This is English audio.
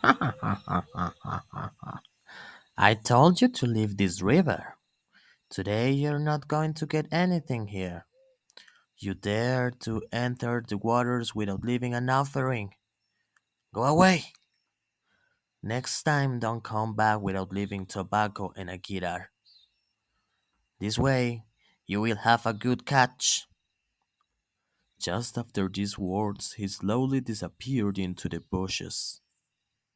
I told you to leave this river. Today you're not going to get anything here. You dare to enter the waters without leaving an offering. Go away! Next time, don't come back without leaving tobacco and a guitar. This way, you will have a good catch. Just after these words, he slowly disappeared into the bushes.